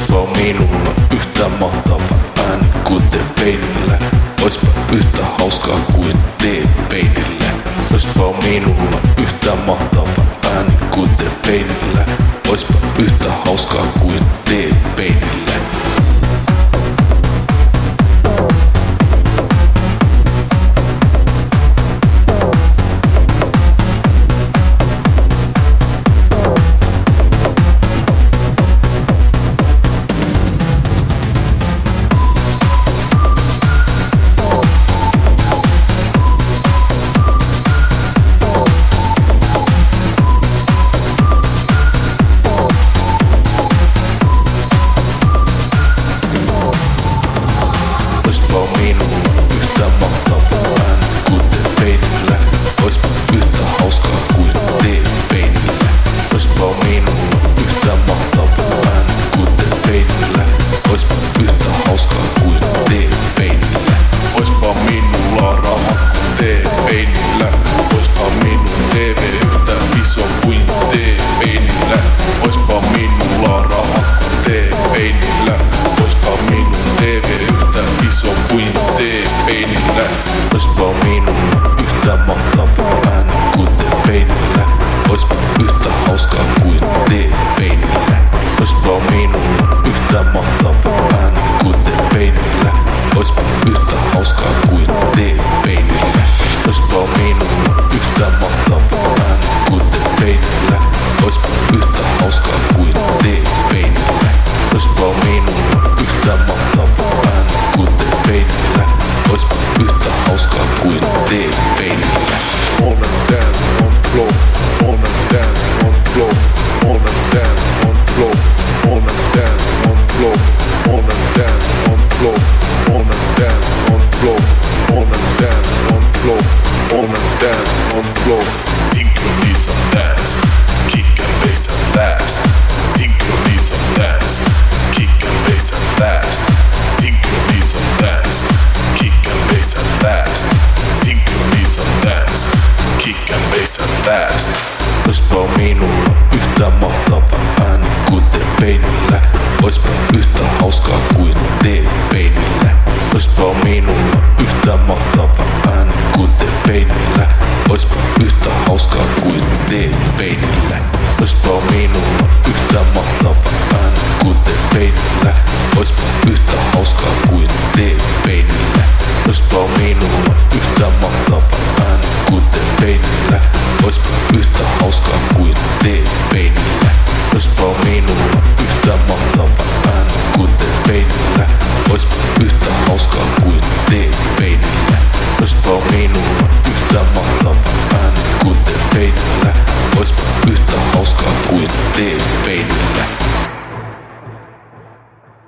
Oispa minulla yhtä mahtava ääni kuin te peinillä. Oispa yhtä hauskaa kuin te peinillä. Oispa minulla yhtä mahtava ääni kuin te peinillä. Oispa yhtä hauskaa kuin te peinillä. Oispa minulla yhtä mahtava ääni kuin te peinillä. Oispa yhtä hauskaa kuin te peinillä. Oispa minulla yhtä mahtava ääni kuin te peinillä. Oispa yhtä hauskaa kuin te peinillä. Oispa minulla raha kuin te peinillä. Oispa minun TV yhtä iso kuin te peinillä. Oispa minulla raha kuin te peinillä. Oispa minun TV yhtä iso kuin te peinillä. Oispa minulla yhtä mahtava ääni kuin te peinillä. Oispa yhtä hauskaa kuin te peinillä. Oispa minulla yhtä mahtava ääni kuin te peinillä. Oispa yhtä hauskaa kuin te peinillä. Oispa minulla yhtä mahtava ääni kuin te peinillä. Oispa yhtä hauskaa kuin te peinillä. Oispa minulla yhtä mahtava ääni kuin te peinillä. Oispa yhtä hauskaa kuin te peinillä. Wanna dance on the floor, wanna dance on the floor, wanna dance on the floor, wanna dance on the floor, wanna dance on the floor, wanna dance on the floor, wanna dance on the floor, wanna dance on the floor. Tinkle needs some dance, kick and bass and blast. Tinkle needs some dance, kick and bass and blast. Tinkle needs some dance, kick and bass and blast. Tinkle needs some dance, kick and bass and blast. Oispa minulla yhtä mahtava ääni kuin te peinillä. Oispa yhtä hauskaa kuin te peinillä. Oispa minulla yhtä mahtava ääni kuin te peinillä. Oispa yhtä hauskaa kuin te peinillä. Oispa minulla yhtä mahtava ääni